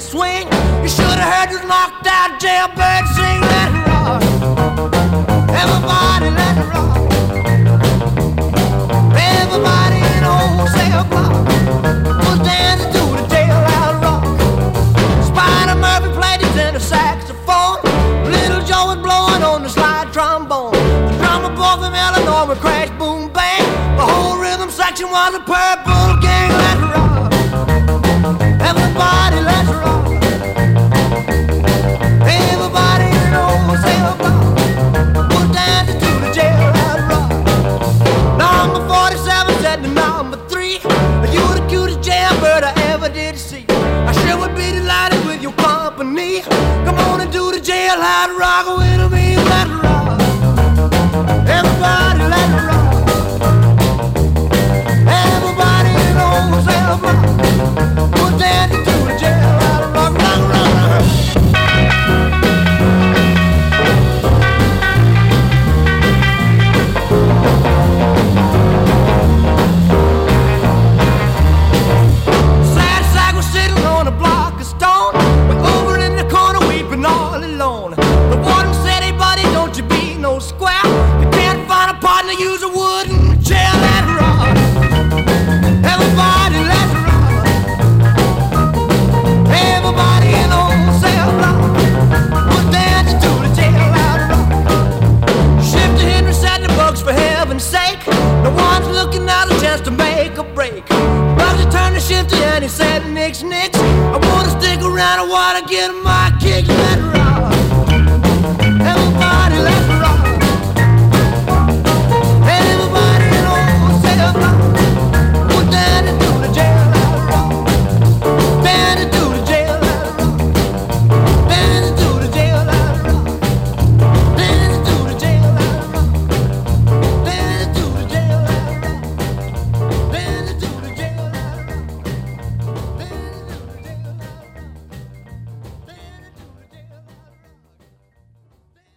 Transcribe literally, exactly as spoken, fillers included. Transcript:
swing. You should have heard this knocked out jailbird sing. Let it rock. Everybody let it rock. Everybody in old cell block was dancing to the jailhouse rock. Spider Murphy played his tenor saxophone. Little Joe was blowing on the slide trombone. The drummer boy from Illinois would crash, boom, bang. The whole rhythm section was a purple gang. Let it rock. Everybody let's rock. Everybody in old cell block was dancing to the jailhouse rock. Number forty-seven said to number three, you the cutest jailbird I ever did see. I sure would be delighted with your company. Come on and do the jailhouse rock with me. Let's rock. Everybody let's rock. Everybody in old cell block was dancing to the jailhouse rock. Rock, rock, rock. Sad sack was sitting on a block of stone. We're over in the corner weeping all alone. The warden said, hey buddy, don't you be no square. You can't find a partner, use a wooden chair. Let's rock. Everybody let's rock. Everybody in old cell block was dancing to the jailhouse rock. Shifter Henry said the bugs for heaven's sake. No one's looking out a chance to make a break. Bugsy turned to Shifter and he said, Nix, Nix, I wanna stick around, I wanna get my kicks.